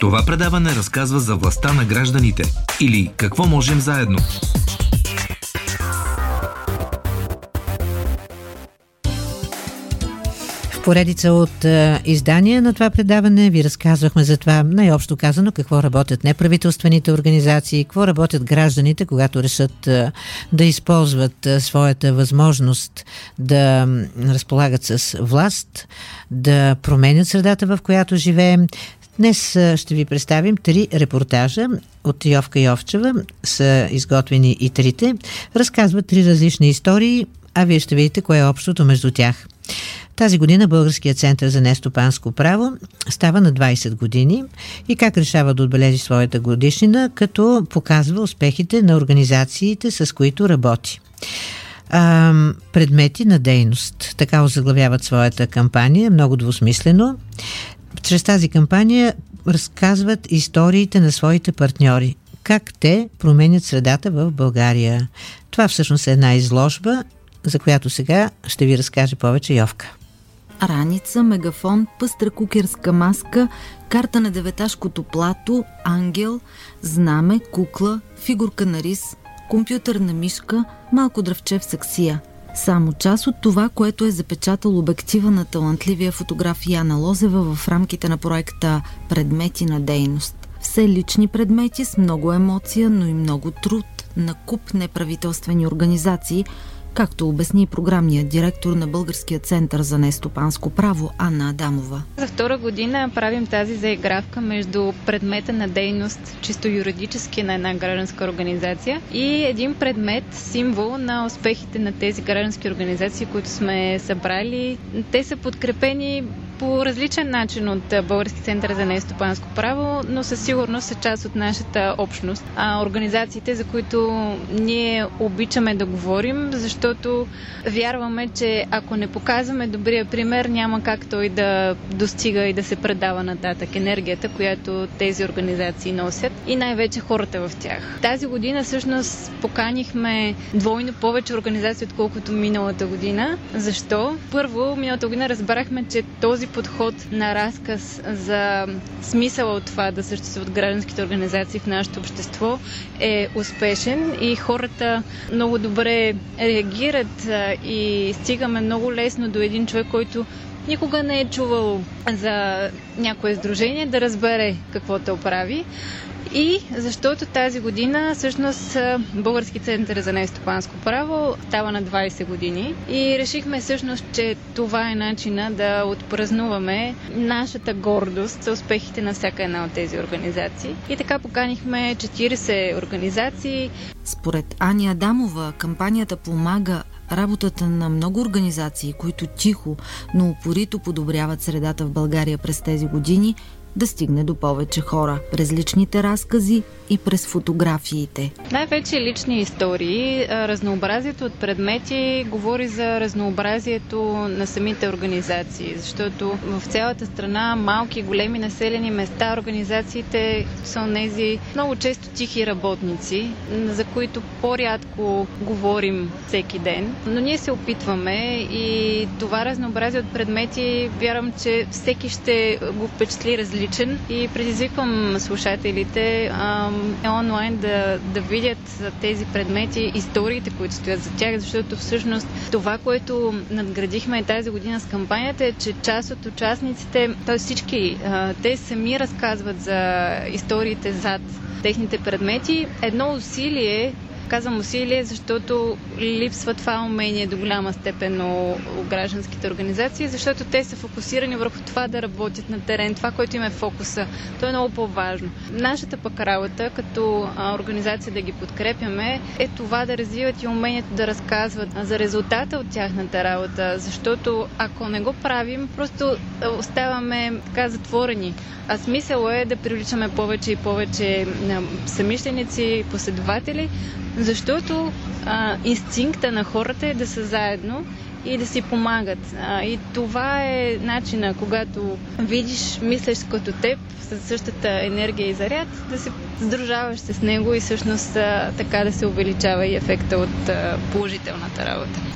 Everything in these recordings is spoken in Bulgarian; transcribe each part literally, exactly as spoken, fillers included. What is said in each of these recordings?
Това предаване разказва за властта на гражданите или какво можем заедно. В поредица от е, издания на това предаване ви разказвахме за това, най-общо казано, какво работят неправителствените организации, какво работят гражданите, когато решат е, да използват е, своята възможност да разполагат с власт, да променят средата, в която живеем. Днес ще ви представим три репортажа от Йовка Йовчева. Са изготвени и трите. Разказват три различни истории, а вие ще видите кое е общото между тях. Тази година Българският център за нестопанско право става на двайсет години и как решава да отбележи своята годишнина, като показва успехите на организациите, с които работи. А, предмети на дейност. Така озаглавяват своята кампания, много двусмислено. Чрез тази кампания разказват историите на своите партньори. Как те променят средата в България. Това всъщност е една изложба, за която сега ще ви разкаже повече Йовка. Раница, мегафон, пъстра кукерска маска, карта на деветашкото плато, ангел, знаме, кукла, фигурка на рис, компютърна мишка, малко дръвче в саксия. Само част от това, което е запечатал обектива на талантливия фотограф Яна Лозева в рамките на проекта «Предмети на дейност». Все лични предмети с много емоция, но и много труд на куп неправителствени организации, както обясни програмният директор на Българския център за нестопанско право Анна Адамова. За втора година правим тази заигравка между предмета на дейност, чисто юридически на една гражданска организация, и един предмет, символ на успехите на тези граждански организации, които сме събрали. Те са подкрепени по различен начин от Български център за нестопанско право, но със сигурност са част от нашата общност. А организациите, за които ние обичаме да говорим, защото вярваме, че ако не показваме добрия пример, няма как той да достига и да се предава нататък енергията, която тези организации носят и най-вече хората в тях. Тази година всъщност поканихме двойно повече организации, отколкото миналата година. Защо? Първо, миналата година разбрахме, че този подход на разказ за смисъла от това да съществуват гражданските организации в нашето общество е успешен и хората много добре реагират и стигаме много лесно до един човек, който никога не е чувал за някое сдружение, да разбере какво те оправи. И защото тази година всъщност Български център за нестопанско право става на двайсет години и решихме всъщност, че това е начина да отпразнуваме нашата гордост за успехите на всяка една от тези организации. И така поканихме четирийсет организации. Според Ани Адамова, кампанията помага работата на много организации, които тихо, но упорито подобряват средата в България през тези години, да стигне до повече хора през личните разкази и през фотографиите. Най-вече лични истории. Разнообразието от предмети говори за разнообразието на самите организации, защото в цялата страна, малки и големи населени места, организациите са онези много често тихи работници, за които по-рядко говорим всеки ден. Но ние се опитваме и това разнообразие от предмети, вярвам, че всеки ще го впечатли различно. И предизвиквам слушателите а, онлайн да, да видят тези предмети, историите, които стоят за тях, защото всъщност това, което надградихме тази година с кампанията, е, че част от участниците, т.е. всички, а, те сами разказват за историите зад техните предмети. Едно усилие, казвам усилие, защото липсва това умение до голяма степен у гражданските организации, защото те са фокусирани върху това да работят на терен, това, което им е фокуса. То е много по-важно. Нашата пък работа, като организация да ги подкрепяме, е това да развиват и умението да разказват за резултата от тяхната работа, защото ако не го правим, просто оставаме така затворени. А смисъл е да привличаме повече и повече съмишленици, последователи, защото а, инстинкта на хората е да са заедно и да си помагат. А, и това е начина, когато видиш, мислиш като теб, със същата енергия и заряд, да се сдружаваш с него и всъщност а, така да се увеличава и ефекта от а, положителната работа.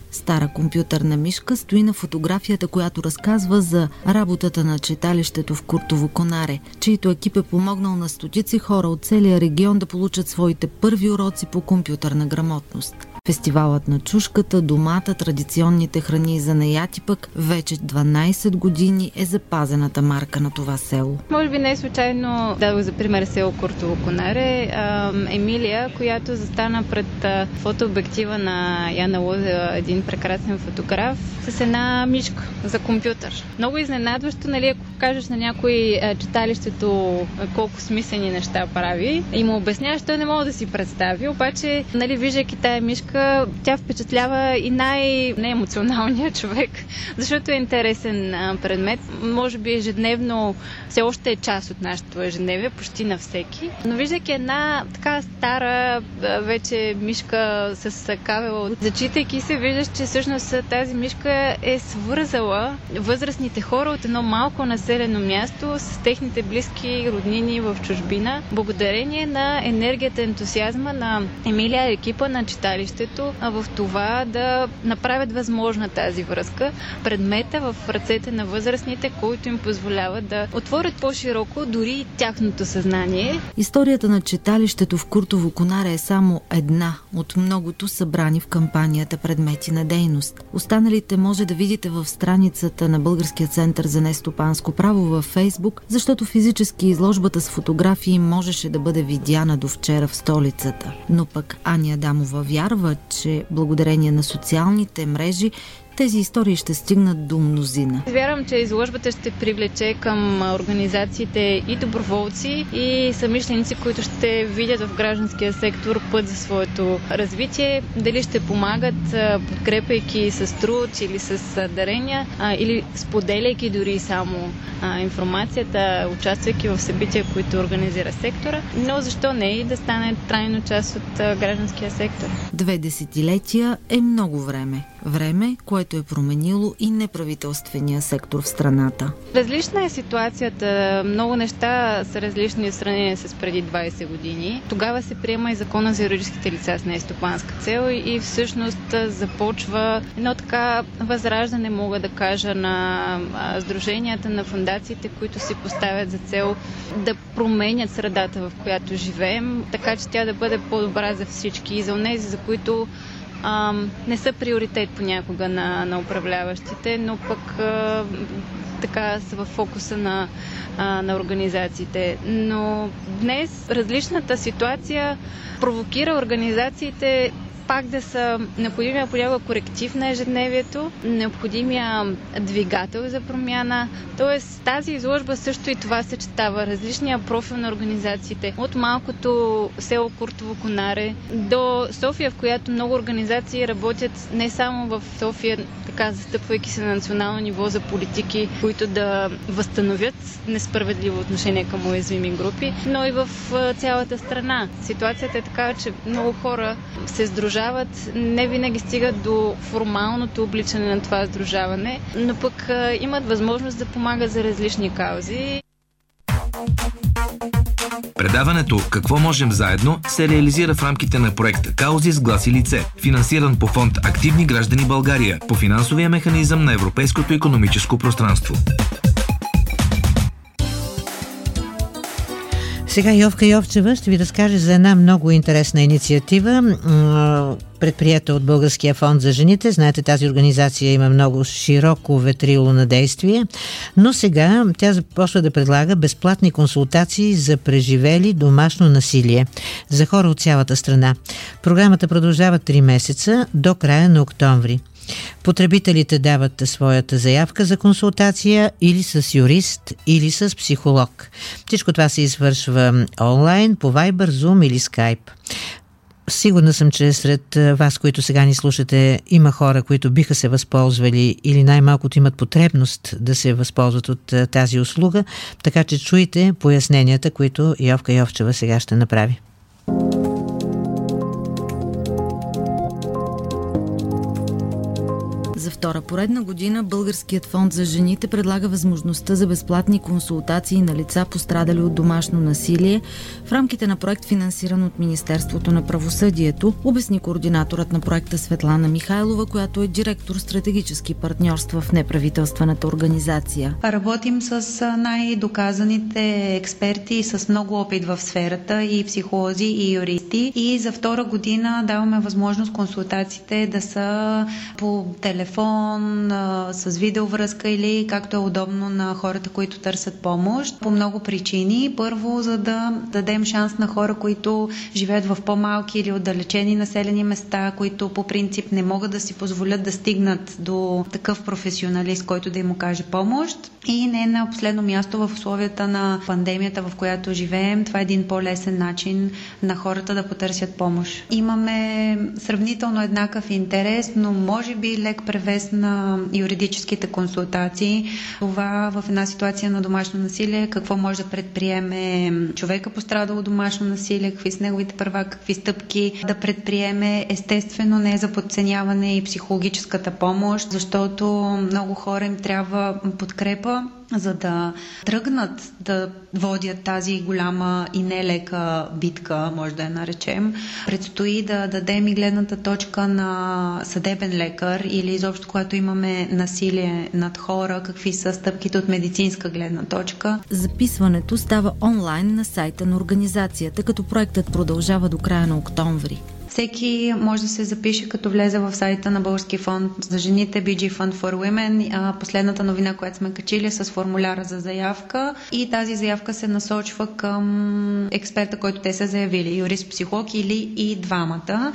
Стара компютърна мишка стои на фотографията, която разказва за работата на читалището в Куртово Конаре, чийто екип е помогнал на стотици хора от целия регион да получат своите първи уроци по компютърна грамотност. Фестивалът на чушката, домата, традиционните храни и занаяти пък вече дванайсет години е запазената марка на това село. Може би не е случайно дадох за пример село Куртово Конаре. Емилия, която застана пред фотообектива на Яна Лузева, един прекрасен фотограф, с една мишка за компютър. Много изненадващо, нали, ако кажеш на някой читалището колко смислени неща прави и му обясняваш, той не мога да си представи, обаче, нали, виждайки тая мишка, тя впечатлява и най-неемоционалния човек, защото е интересен предмет. Може би ежедневно все още е част от нашето ежедневие, почти на всеки. Но виждайки една така стара вече мишка с кабел, зачитайки се, виждаш, че всъщност тази мишка е свързала възрастните хора от едно малко населено място с техните близки роднини в чужбина, благодарение на енергията, ентусиазма на Емилия и екипа на читалището в това да направят възможна тази връзка, предмета в ръцете на възрастните, които им позволяват да отворят по-широко дори и тяхното съзнание. Историята на читалището в Куртово Конаре е само една от многото събрани в кампанията предмети на дейност. Останалите може да видите в страницата на Българския център за нестопанско право във Фейсбук, защото физически изложбата с фотографии можеше да бъде видяна до вчера в столицата. Но пък Ани Адамова вярва, че благодарение на социалните мрежи тези истории ще стигнат до мнозина. Вярвам, че изложбата ще привлече към организациите и доброволци, и самишленици, които ще видят в гражданския сектор път за своето развитие. Дали ще помагат, подкрепяйки с труд или с дарения, или споделяйки дори само информацията, участвайки в събития, които организира сектора. Но защо не и да стане трайно част от гражданския сектор? Две десетилетия е много време. Време, което е променило и неправителствения сектор в страната. Различна е ситуацията. Много неща са различни в сравнение с преди двайсет години. Тогава се приема и закона за юридическите лица с нестопанска цел и всъщност започва едно така възраждане, мога да кажа, на сдруженията, на фондациите, които си поставят за цел да променят средата, в която живеем, така че тя да бъде по-добра за всички и за онези, за които А, не са приоритет понякога на, на управляващите, но пък а, така са в фокуса на, а, на организациите. Но днес различната ситуация провокира организациите пак да са необходимия понякога коректив на ежедневието, необходимия двигател за промяна. Тоест тази изложба също и това съчетава различния профил на организациите. От малкото село Куртово Конаре до София, в която много организации работят не само в София, така застъпвайки се на национално ниво за политики, които да възстановят несправедливо отношение към уязвими групи, но и в цялата страна. Ситуацията е такава, че много хора се сдружават, не винаги стигат до формалното обличане на това сдружаване, но пък имат възможност да помагат за различни каузи. Предаването «Какво можем заедно» се реализира в рамките на проекта «Каузи с глас и лице», финансиран по фонд «Активни граждани България» по финансовия механизъм на Европейското икономическо пространство. Сега Йовка Йовчева ще ви разкаже за една много интересна инициатива, предприета от Българския фонд за жените. Знаете, тази организация има много широко ветрило на действие, но сега тя започва да предлага безплатни консултации за преживели домашно насилие за хора от цялата страна. Програмата продължава три месеца до края на октомври. Потребителите дават своята заявка за консултация или с юрист, или с психолог. Всичко това се извършва онлайн, по Viber, Zoom или Skype. Сигурна съм, че сред вас, които сега ни слушате, има хора, които биха се възползвали или най-малкото имат потребност да се възползват от тази услуга, така че чуйте поясненията, които Йовка Йовчева сега ще направи. За втора поредна година Българският фонд за жените предлага възможността за безплатни консултации на лица, пострадали от домашно насилие в рамките на проект, финансиран от Министерството на правосъдието, обясни координаторът на проекта Светлана Михайлова, която е директор стратегически партньорства в неправителствената организация. Работим с най-доказаните експерти и с много опит в сферата, и психолози, и юристи. И за втора година даваме възможност консултациите да са по телефон, с видеовръзка или както е удобно на хората, които търсят помощ. По много причини. Първо, за да дадем шанс на хора, които живеят в по-малки или отдалечени населени места, които по принцип не могат да си позволят да стигнат до такъв професионалист, който да им окаже помощ. И не на последно място, в условията на пандемията, в която живеем, това е един по-лесен начин на хората да потърсят помощ. Имаме сравнително еднакъв интерес, но може би лек превес на юридическите консултации. Това в една ситуация на домашно насилие, какво може да предприеме човека, пострадал от домашно насилие, какви са неговите права, какви стъпки да предприеме. Естествено, не е за подценяване и психологическата помощ, защото много хора им трябва подкрепа, за да тръгнат да водят тази голяма и нелека битка, може да я наречем. Предстои да дадем и гледната точка на съдебен лекар или изобщо, когато имаме насилие над хора, какви са стъпките от медицинска гледна точка. Записването става онлайн на сайта на организацията, като проектът продължава до края на октомври. Всеки може да се запише, като влезе в сайта на Български фонд за жените, Би Джи Fund for Women. Последната новина, която сме качили, е с формуляра за заявка, и тази заявка се насочва към експерта, който те са заявили, юрист-психолог или и двамата.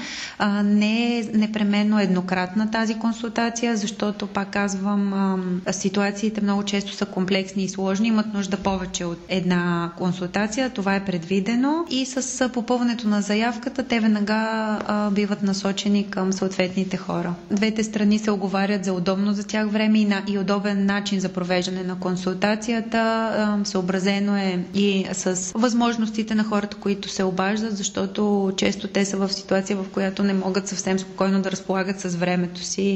Не е непременно еднократна тази консултация, защото, пак казвам, ситуациите много често са комплексни и сложни, имат нужда повече от една консултация. Това е предвидено и с попълването на заявката те веднага биват насочени към съответните хора. Двете страни се оговарят за удобно за тях време и, на, и удобен начин за провеждане на консултацията. Съобразено е и с възможностите на хората, които се обаждат, защото често те са в ситуация, в която не могат съвсем спокойно да разполагат с времето си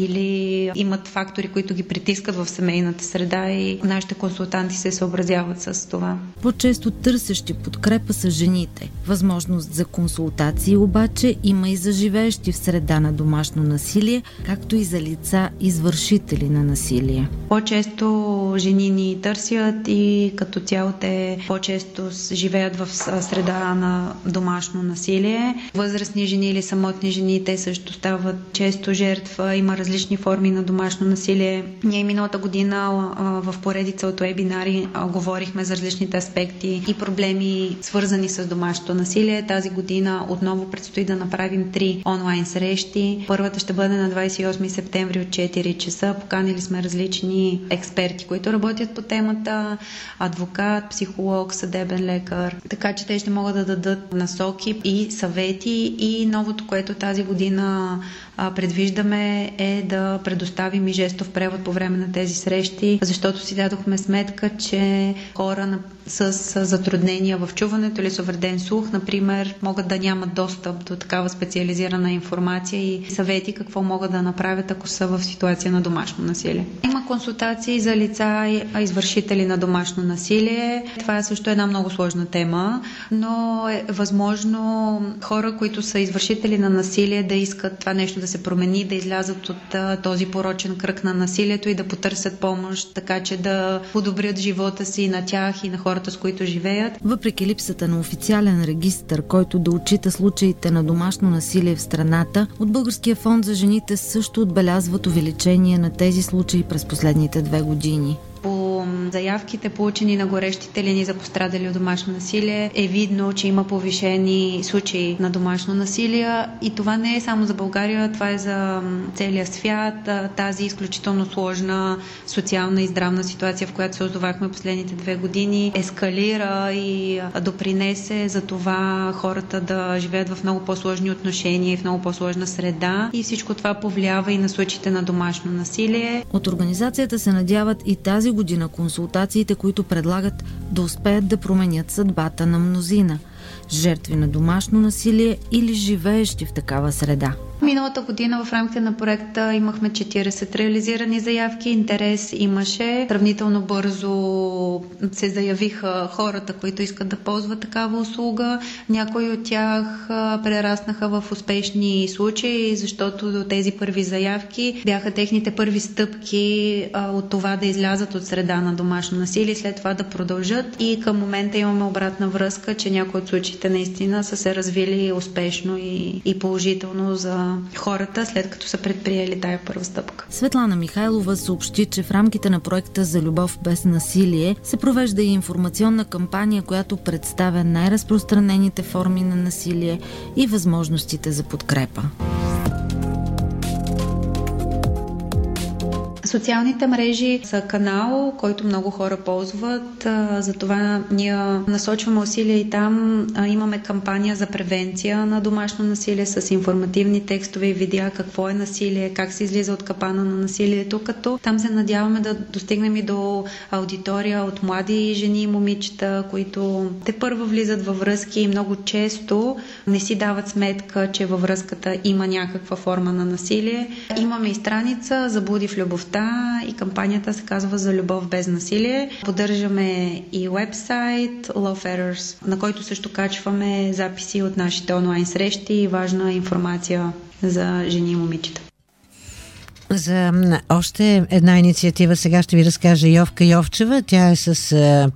или имат фактори, които ги притискат в семейната среда, и нашите консултанти се съобразяват с това. По-често търсещи подкрепа са жените. Възможност за консултации обаче има и за живеещи в среда на домашно насилие, както и за лица извършители на насилие. По-често жени ни търсят и като цяло те по-често живеят в среда на домашно насилие. Възрастни жени или самотни жени, те също стават често жертва. Има различни форми на домашно насилие. Ние миналата година в поредица от вебинари говорихме за различните аспекти и проблеми, свързани с домашното насилие. Тази година отново предстои да направим три онлайн срещи. Първата ще бъде на двадесет и осми септември от четири часа. Поканили сме различни експерти, които работят по темата, адвокат, психолог, съдебен лекар, така че те ще могат да дадат насоки и съвети. И новото, което тази година предвиждаме, е да предоставим и жестов превод по време на тези срещи, защото си дадохме сметка, че хора с затруднения в чуването или с увреден слух, например, могат да нямат достъп до такава специализирана информация и съвети какво могат да направят, ако са в ситуация на домашно насилие. Има консултации за лица и извършители на домашно насилие. Това е също една много сложна тема, но е възможно хора, които са извършители на насилие, да искат това нещо да се промени, да излязат от този порочен кръг на насилието и да потърсят помощ, така че да подобрят живота си на тях и на хората, с които живеят. Въпреки липсата на официален регистър, който да отчита случаите на домашно насилие в страната, от Българския фонд за жените също отбелязват увеличение на тези случаи през последните две години. По заявките, получени на горещите линии за пострадали от домашно насилие, е видно, че има повишени случаи на домашно насилие, и това не е само за България, това е за целия свят. Тази изключително сложна социална и здравна ситуация, в която се озовахме последните две години, ескалира и допринесе за това хората да живеят в много по-сложни отношения и в много по-сложна среда, и всичко това повлиява и на случаите на домашно насилие. От организацията се надяват и тази година консултациите, които предлагат, да успеят да променят съдбата на мнозина. жертви на домашно насилие или живеещи в такава среда. Миналата година в рамките на проекта имахме четирийсет реализирани заявки. Интерес имаше. Сравнително бързо се заявиха хората, които искат да ползват такава услуга. Някои от тях прераснаха в успешни случаи, защото до тези първи заявки бяха техните първи стъпки от това да излязат от среда на домашно насилие, след това да продължат. И към момента имаме обратна връзка, че някои от случаите наистина са се развили успешно и, и положително за хората, след като са предприели тая първа стъпка. Светлана Михайлова съобщи, че в рамките на проекта за любов без насилие се провежда и информационна кампания, която представя най-разпространените форми на насилие и възможностите за подкрепа. Социалните мрежи са канал, който много хора ползват. Затова ние насочваме усилия и там. Имаме кампания за превенция на домашно насилие с информативни текстове и видеа какво е насилие, как се излиза от капана на насилието, като там се надяваме да достигнем и до аудитория от млади жени и момичета, които тепърва влизат във връзки и много често не си дават сметка, че във връзката има някаква форма на насилие. Имаме и страница Заблуди в любовта и кампанията се казва За любов без насилие. Поддържаме и уебсайт Love Errors, на който също качваме записи от нашите онлайн срещи и важна информация за жени и момичета. За още една инициатива сега ще ви разкаже Йовка Йовчева. Тя е с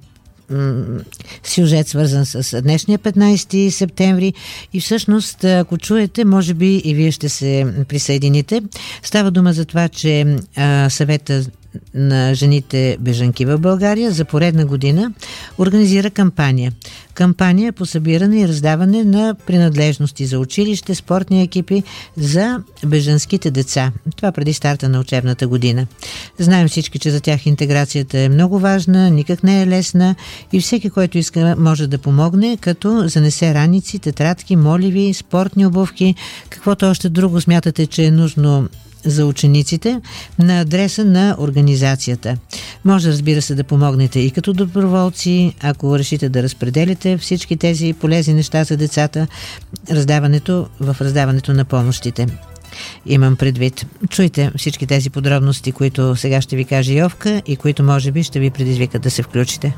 сюжет, свързан с днешния петнайсети септември и всъщност, ако чуете, може би и вие ще се присъедините. Става дума за това, че а, съвета на жените бежанки в България за поредна година организира кампания. Кампания по събиране и раздаване на принадлежности за училище, спортни екипи за бежанските деца. Това преди старта на учебната година. Знаем всички, че за тях интеграцията е много важна, никак не е лесна и всеки, който иска, може да помогне, като занесе раници, тетрадки, моливи, спортни обувки, каквото още друго смятате, че е нужно за учениците, на адреса на организацията. Може, разбира се, да помогнете и като доброволци, ако решите да разпределите всички тези полезни неща за децата, раздаването, в раздаването на помощите. Имам предвид. Чуйте всички тези подробности, които сега ще ви каже Йовка и които може би ще ви предизвикат да се включите.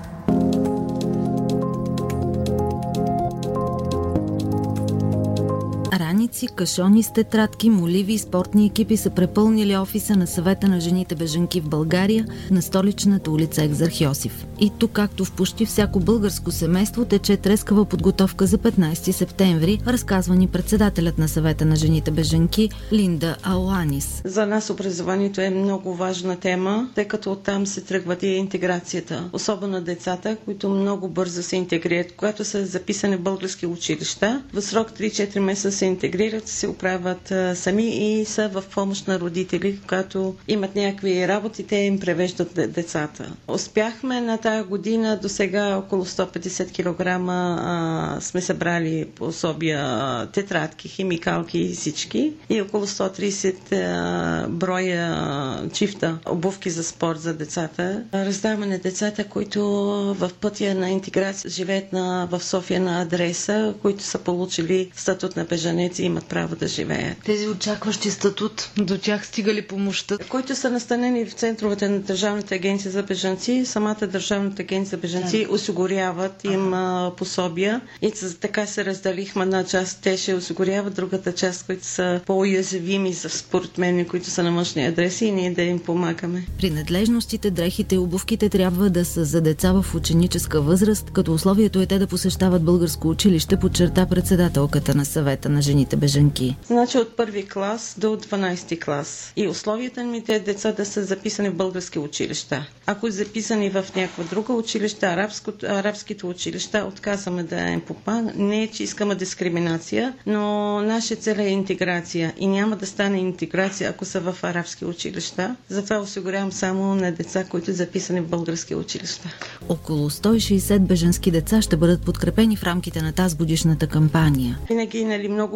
Раници, кашони с тетрадки, моливи и спортни екипи са препълнили офиса на съвета на жените бежанки в България на столичната улица Екзарх Йосиф. И тук, както в почти всяко българско семейство, тече трескава подготовка за петнайсети септември, разказва ни председателят на съвета на жените бежанки Линда Аланис. За нас образованието е много важна тема, тъй като оттам се тръгват и интеграцията. Особено децата, които много бързо се интегрират, когато са записани в български училища. В срок три-четири месеца се интегрират, се оправят а, сами и са в помощ на родители, когато имат някакви работи, те им превеждат децата. Успяхме на тази година до сега около сто и петдесет килограма а, сме събрали пособия, тетрадки, химикалки и всички и около сто и трийсет а, броя а, чифта обувки за спорт за децата. Раздаваме на децата, които в пътя на интеграция живеят на, в София на адреса, които са получили статут на бежанец и имат право да живеят. Тези очакващи статут, до тях стига ли помощта? Които са настанени в центровете на Държавната агенция за бежанци, самата Държавната агенция за бежанци да. осигуряват им а, пособия и така се разделихме на част. Те ще осигуряват другата част, които са по-уязвими според мен, които са на външни адреси и ние да им помагаме. Принадлежностите, дрехите и обувките трябва да са за деца в ученическа възраст, като условието е те да посещават българско училище, подчерта председателката на съвета на жените бежанки. Значи от първи клас до дванайсети клас. И условията ми те деца да са записани в български училища. Ако е записани в някаква друга училища, арабско, арабските училища, отказваме да им попадат. Не е, че искаме дискриминация, но наша цел е интеграция. И няма да стане интеграция, ако са в арабски училища. Затова осигурявам само на деца, които са записани в български училища. Около сто и шейсет бежански деца ще бъдат подкрепени в рамките на тази годишната кампания. Винаги, нали, много позитивно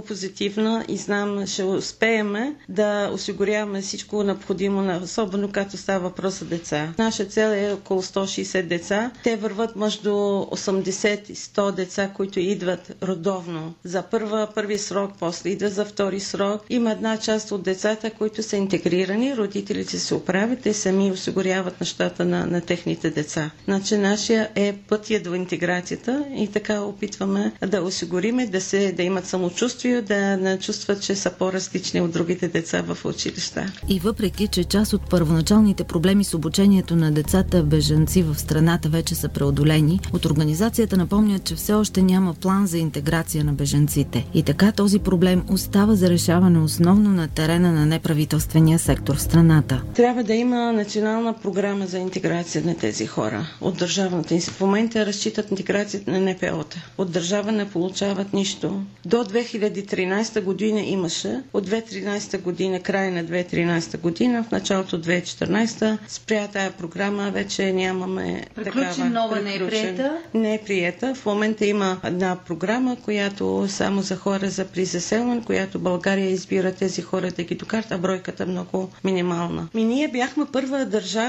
активна и знам, ще успеем да осигуряваме всичко необходимо, особено като става въпрос за деца. Наша цел е около сто и шейсет деца. Те върват между осемдесет и сто деца, които идват родовно за първа, първи срок, после идват за втори срок. Има една част от децата, които са интегрирани, родителите се оправят, те сами осигуряват нещата на, на техните деца. Значи нашия е пътя до интеграцията и така опитваме да осигуриме да, се, да имат самочувствие, да не чувстват, че са по-различни от другите деца в училища. И въпреки, че част от първоначалните проблеми с обучението на децата бежанци в страната вече са преодолени, от организацията напомнят, че все още няма план за интеграция на бежанците. И така този проблем остава за решаване основно на терена на неправителствения сектор в страната. Трябва да има национална програма за интеграция на тези хора. От държавната в момента разчитат интеграцията на Н П О-та. От държава не получават нищо. До две хиляди и тринадесета година имаше. От две хиляди и тринадесета година, края на две хиляди и тринадесета година, в началото две хиляди и четиринадесета спря тая програма, вече нямаме Приключи такава. нова, не е приета? Не е приета. В момента има една програма, която само за хора за призаселване, която България избира тези хора да ги докарат, а бройката е много минимална. Ми ние бяхме първа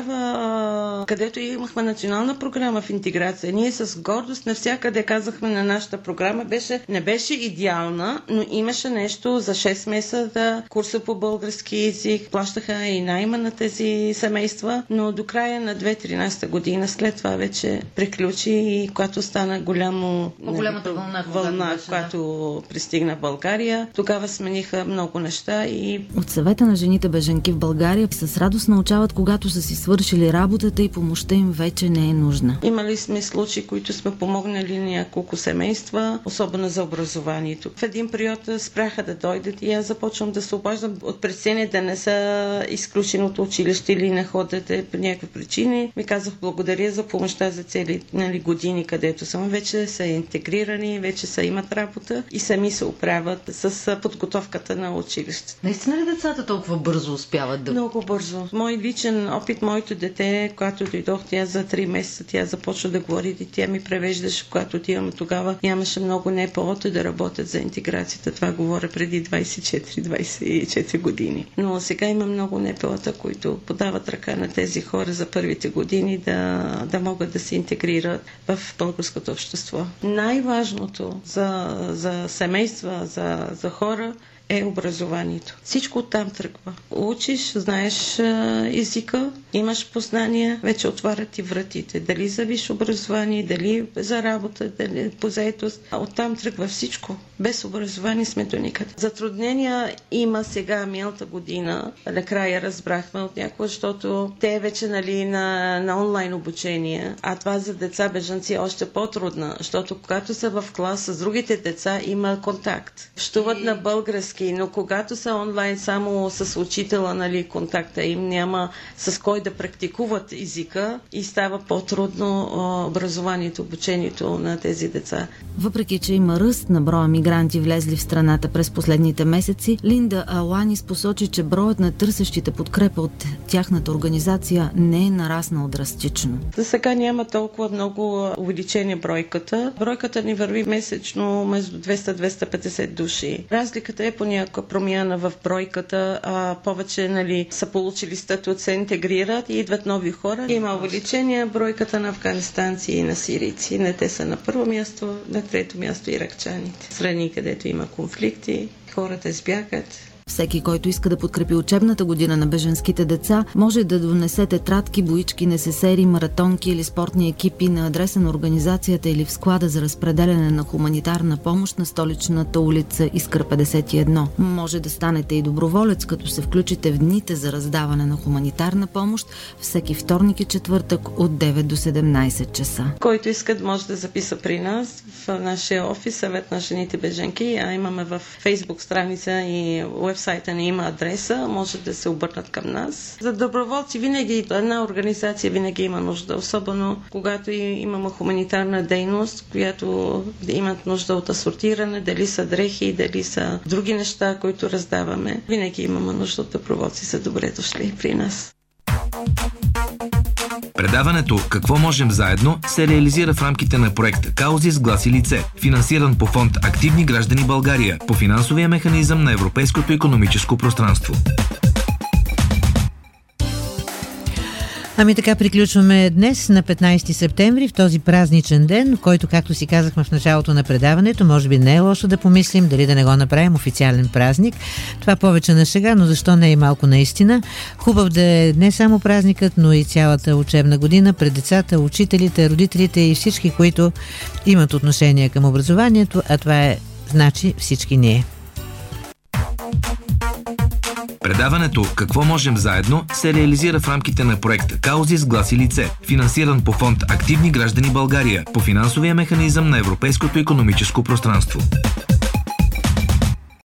държава, където имахме национална програма в интеграция. Ние с гордост навсякъде казахме на нашата програма, беше, не беше идеална, но имаше нещо за шест месеца да курса по български език, плащаха и найма на тези семейства, но до края на две хиляди и тринадесета година, след това вече приключи и когато стана голямо голямата вълна, вълна беше, която да. пристигна в България, тогава смениха много неща и... От съвета на жените бежанки в България с радост научават, когато са си свършили работата и помощта им вече не е нужна. Имали сме случаи, които сме помогнали няколко семейства, особено за образованието. В един период спряха да дойдат и аз започвам да се обаждам от прецени да не са изключени от училище или не ходят по някакви причини. Ми казах благодаря за помощта за цели нали, години, където съм. Вече са интегрирани, вече са имат работа и сами се оправят с подготовката на училище. Наистина ли децата толкова бързо успяват да... Много бързо. Мой личен опит, моето дете, когато дойдох, тя за три месеца, тя започва да говори и тя ми превеждаше, когато отиваме тогава. Нямаше много Н П О-та да работят за интеграцията. Това говоря преди двадесет и четири двадесет и четири години. Но сега има много Н П О-та, които подават ръка на тези хора за първите години да, да могат да се интегрират в българското общество. Най-важното за, за семейства, за, за хора е образованието. Всичко оттам тръгва. Учиш, знаеш езика, имаш познания, вече отварят ти вратите. Дали за висше образование, дали за работа, дали по заетост. А оттам тръгва всичко. Без образование сме до никъде. Затруднения има сега миналата година. Накрая разбрахме от някого, защото те вече нали, на, на онлайн обучение, а това за деца бежанци е още по-трудно, защото когато са в клас с другите деца има контакт. Общуват на български, но когато са онлайн само с учителя, нали, контакта им няма с кой да практикуват езика и става по-трудно образованието, обучението на тези деца. Въпреки че има ръст на броя мигранти влезли в страната през последните месеци, Линда Аланис посочи, че броят на търсещите подкрепа от тяхната организация не е нараснал драстично. За сега няма толкова много увеличение бройката. Бройката ни върви месечно между двеста до двеста и петдесет души. Разликата е по някаква промяна в бройката, а повече нали, са получили статут, се интегрират и идват нови хора. Има увеличение бройката на афганистанци и на сирийци. Не те са на първо място, на трето място иракчаните. Страни, където има конфликти, хората избягат. Всеки, който иска да подкрепи учебната година на бежанските деца, може да донесе тетрадки, боички, несесери, маратонки или спортни екипи на адреса на организацията или в склада за разпределяне на хуманитарна помощ на столичната улица Искър петдесет и едно. Може да станете и доброволец, като се включите в дните за раздаване на хуманитарна помощ всеки вторник и четвъртък от девет до седемнадесет часа. Който иска, може да записа при нас в нашия офис Съвет на жените бежанки, а имаме в Фейсбук страница и сайта ни има адреса, може да се обърнат към нас. За доброволци винаги, една организация винаги има нужда, особено когато имаме хуманитарна дейност, която имат нужда от асортиране, дали са дрехи, дали са други неща, които раздаваме. Винаги имаме нужда от доброволци, са добре дошли при нас. Предаването «Какво можем заедно» се реализира в рамките на проекта «Каузи с глас и лице», финансиран по фонд «Активни граждани България» по финансовия механизъм на Европейското икономическо пространство. Ами така приключваме днес на петнайсети септември, в този празничен ден, в който, както си казахме в началото на предаването, може би не е лошо да помислим дали да не го направим официален празник. Това повече на шега, но защо не и малко наистина. Хубав да е не само празникът, но и цялата учебна година пред децата, учителите, родителите и всички, които имат отношение към образованието, а това е значи всички ние. Предаването «Какво можем заедно» се реализира в рамките на проекта «Каузи с глас и лице», финансиран по фонд «Активни граждани България» по финансовия механизъм на Европейското икономическо пространство.